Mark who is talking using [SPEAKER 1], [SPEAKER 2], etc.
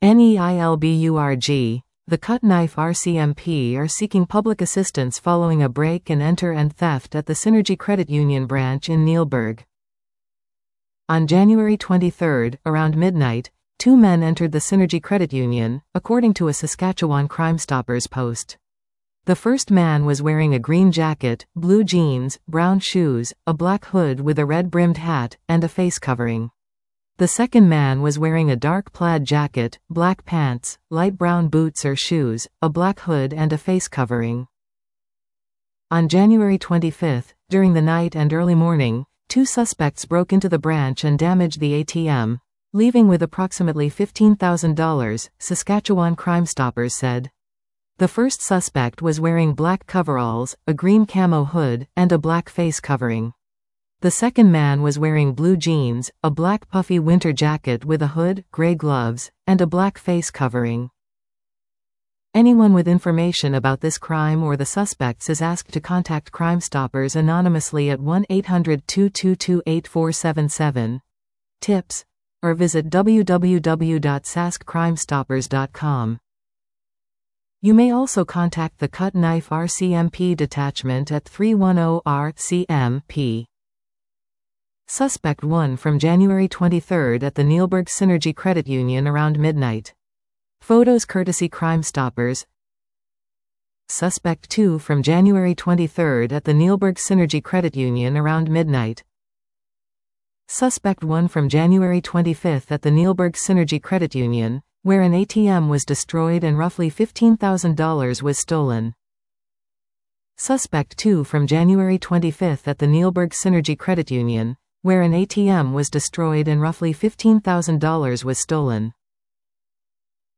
[SPEAKER 1] NEILBURG, the Cut Knife RCMP are seeking public assistance following a break-and-enter and theft at the Synergy Credit Union branch in Neilburg. On January 23, around midnight, two men entered the Synergy Credit Union, according to a Saskatchewan Crime Stoppers post. The first man was wearing a green jacket, blue jeans, brown shoes, a black hood with a red-brimmed hat, and a face covering. The second man was wearing a dark plaid jacket, black pants, light brown boots or shoes, a black hood and a face covering. On January 25, during the night and early morning, two suspects broke into the branch and damaged the ATM, leaving with approximately $15,000, Saskatchewan Crime Stoppers said. The first suspect was wearing black coveralls, a green camo hood, and a black face covering. The second man was wearing blue jeans, a black puffy winter jacket with a hood, gray gloves, and a black face covering. Anyone with information about this crime or the suspects is asked to contact Crime Stoppers anonymously at 1-800-222-8477, tips, or visit www.saskcrimestoppers.com. You may also contact the Cut Knife RCMP detachment at 310-RCMP. Suspect 1 from January 23 at the Neilburg Synergy Credit Union around midnight. Photos courtesy Crime Stoppers. Suspect 2 from January 23 at the Neilburg Synergy Credit Union around midnight. Suspect 1 from January 25 at the Neilburg Synergy Credit Union, where an ATM was destroyed and roughly $15,000 was stolen. Suspect 2 from January 25 at the Neilburg Synergy Credit Union, where an ATM was destroyed and roughly $15,000 was stolen.